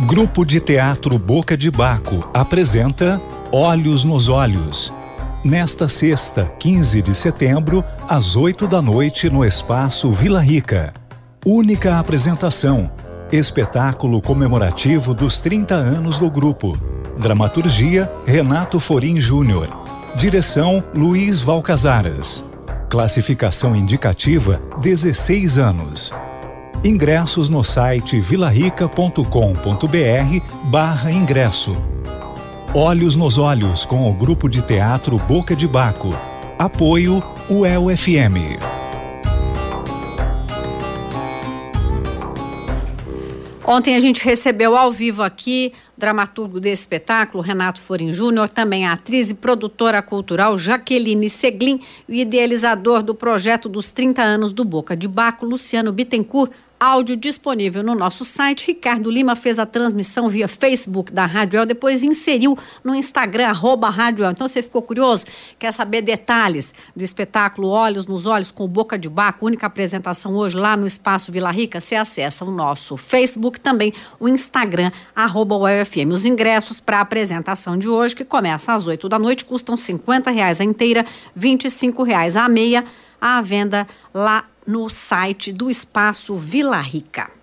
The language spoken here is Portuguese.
Grupo de Teatro Boca de Baco apresenta Olhos nos Olhos. Nesta sexta, 15 de setembro, às 20h, no Espaço Vila Rica. Única apresentação. Espetáculo comemorativo dos 30 anos do grupo. Dramaturgia, Renato Forim Júnior. Direção, Luiz Valcazaras. Classificação indicativa, 16 anos. Ingressos no site vilarica.com.br/ingresso. Olhos nos Olhos com o Grupo de Teatro Boca de Baco. Apoio UEL-FM. Ontem a gente recebeu ao vivo aqui o dramaturgo desse espetáculo, Renato Forim Júnior, também a atriz e produtora cultural Jaqueline Seglin e o idealizador do projeto dos 30 anos do Boca de Baco, Luciano Bittencourt. Áudio disponível no nosso site. Ricardo Lima fez a transmissão via Facebook da Rádio El, depois inseriu no Instagram, @Rádio El. Então você ficou curioso? Quer saber detalhes do espetáculo Olhos nos Olhos com o Boca de Baco, única apresentação hoje lá no Espaço Vila Rica? Você acessa o nosso Facebook, também o Instagram, @UEL-FM. Os ingressos para a apresentação de hoje, que começa às 20h, custam R$50 a inteira, R$25 a meia, à venda lá no site do Espaço Vila Rica.